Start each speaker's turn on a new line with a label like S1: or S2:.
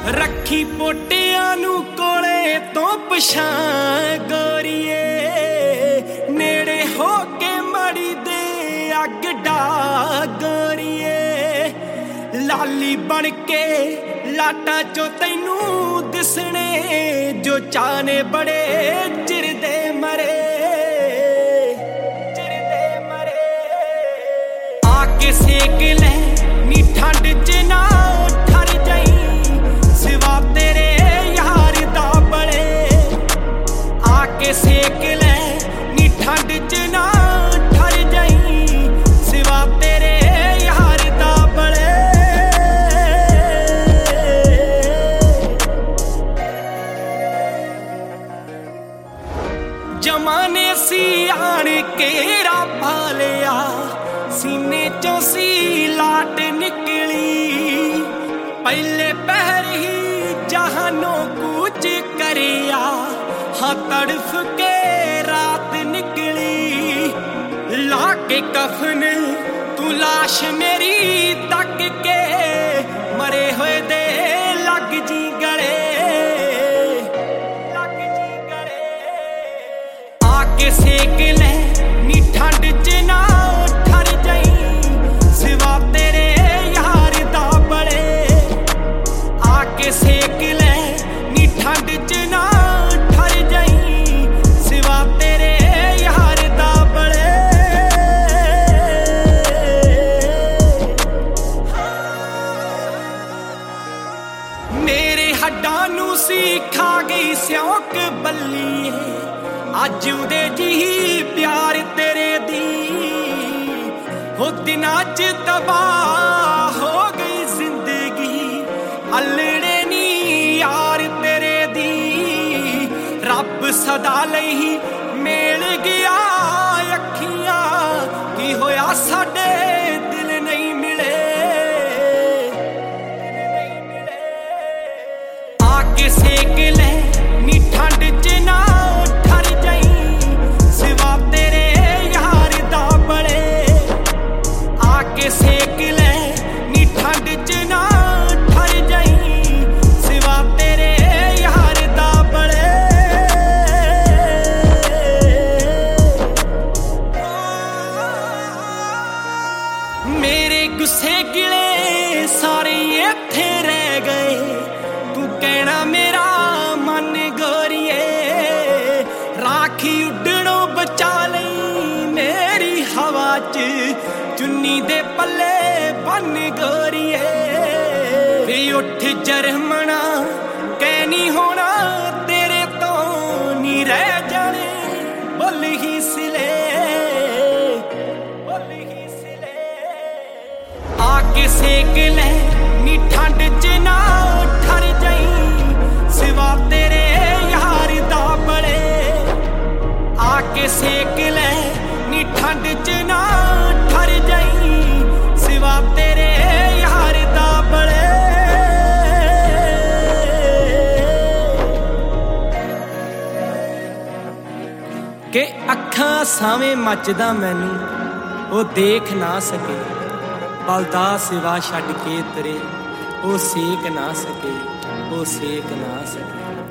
S1: ਰੱਖੀ ਪੋਟਿਆਂ ਨੂੰ ਕੋਲੇ ਤੋਂ ਪਛਾਂ ਗੋਰੀਏ, ਨੇੜੇ ਹੋ ਕੇ ਮੜੀ ਦੇ ਅੱਗ ਡਾ ਗੋਰੀਏ। ਲਾਲੀ ਬਣ ਕੇ ਲਾਟਾਂ ਚੋਂ ਤੈਨੂੰ ਦਿਸਣੇ, ਜੋ ਚਾਹਨੇ ਬੜੇ ਚਿਰ ਦੇ ਮਰੇ ਆ ਕੇ ਸੇਕ ਲੈ ਨੀ ਠੰਡ ਚ ਨਾ ਠਰ ਜਾਈ, ਸਿਵਾ ਤੇਰੇ ਯਾਰ ਦਾ ਬੜੇ ਆ ਕੇ ਸੇਕ ਲੈ ਨੀ ਠੰਡ ਚ ਨਾ ਠਰ ਜਾਈ, ਸਿਵਾ ਤੇਰੇ ਯਾਰ ਦਾ ਬੜੇ। ਜਮਾਨੇ ਸੀ ਆਣ ਕੇ ਰੱਬਾ ਲਿਆ, ਸੀਨੇ ਚੋਂ ਸੀ ਲਾਟ ਨਿਕਲੀ, ਪਹਿਲੇ ਪਹਿਰ ਹੀ ਜਹਾਨੋਂ ਕੂਚ ਕਰਿਆ, ਹਾਂ ਤੜਫ ਕੇ ਰਾਤ ਨਿਕਲੀ। ਲਾ ਕੇ ਕਫਨ ਤੂੰ ਲਾਸ਼ ਮੇਰੀ ਤੱਕ ਕੇ, ਮਰੇ ਹੋਏ ਦੇ ਲੱਗ ਜੀ ਗਲੇ ਆ ਕੇ ਸੇਕ ਲੈ ਨੀ ਠੰਡ ਚ ਨਾ ਠਰ ਜਾਈ, ਸਿਵਾ ਤੇਰੇ ਯਾਰ ਦਾ ਬੜੇ ਆ ਕੇ ਸੇਕ ਲੈ ਨੀ ਠੰਡ ਚ ਨਾ ਠਰ ਜਾਈ, ਸਿਵਾ ਤੇਰੇ ਯਾਰ ਦਾ ਬੜੇ। ਮੇਰੇ ਹੱਡਾਂ ਨੂੰ ਸੀ ਖਾ ਗਈ ਸਿਉਂਕ ਬੱਲੀਏ, ਅੱਜ ਉਹਦੇ ਜਿਹੀ ਪਿਆਰ ਤੇਰੇ ਦੀ, ਹੋ ਦਿਨਾਂ ਚ ਤਬਾਹ ਹੋ ਗਈ ਜ਼ਿੰਦਗੀ, ਅਲੜੇ ਨੀ ਯਾਰ ਤੇਰੇ ਦੀ। ਰੱਬ ਸਦਾ ਲਈ ਮੇਲ ਗਿਆ ਅੱਖੀਆਂ, ਕੀ ਹੋਇਆ ਸਾਡੇ ਦਿਲ ਨਹੀਂ ਮਿਲੇ ਆ ਕੇ ਸੇਕ ਲੈ ਨੀ ਠੰਡ ਚ ਨਾ ਠਰ ਜਾਈ, ਸਿਵਾ ਤੇਰੇ ਯਾਰ ਦਾ ਬੜੇ ਆ ਕੇ ਸੇਕ ਲੈ ਨੀ ਠੰਡ ਚ ਨਾ ਠਰ ਜਾਈ, ਸਿਵਾ ਤੇਰੇ ਯਾਰ ਦਾ ਬੜੇ। ਮੇਰੇ ਗੁੱਸੇ ਗਿਲੇ ਸਾਰੇ ਇੱਥੇ ਰਹਿ ਗਏ, ਤੂੰ ਕਹਿਣਾ ਮੇਰਾ ਮਨ ਗੋਰੀਏ, ਰਾਖੀ ਉੱਡਣੋਂ ਬਚਾ ਲਈ ਮੇਰੀ ਹਵਾ ਚ, ਚੁੰਨੀ ਦੇ ਪੱਲੇ ਬੰਨ ਗੋਰੀਏ। ਵੀ ਉੱਠ ਜਰਮਣਾ ਕਹਿ ਨੀ ਹੋਣਾ ਤੇਰੇ ਤੋਂ ਨੀ ਰਹਿ ਜਾਣੇ, ਬੋਲ ਹੀ ਸਿਲੇ ਆ ਕੇ ਸੇਕ ਲੈ ਨੀ ਠੰਡ ਚ ਨਾ ਠਰ ਜਾਈ, ਸਿਵਾ ਤੇਰੇ ਯਾਰ ਦਾ ਬੜੇ ਆ ਕੇ ਸੇਕ ਲੈ ਨੀ ਠੰਡ ਚ ਨਾ ਠਰ ਜਾਈ, ਸਿਵਾ ਤੇਰੇ ਯਾਰ ਦਾ ਬੜੇ। ਕਿ ਅੱਖਾਂ ਸਾਵੇਂ ਮੱਚਦਾ ਮੈਨੂੰ ਉਹ ਦੇਖ ਨਾ ਸਕੇ, ਬਲਦਾ ਸਿਵਾ ਛੱਡ ਕੇ ਤੇਰੇ ਉਹ ਸੇਕ ਨਾ ਸਕੇ, ਉਹ ਸੇਕ ਨਾ ਸਕੇ।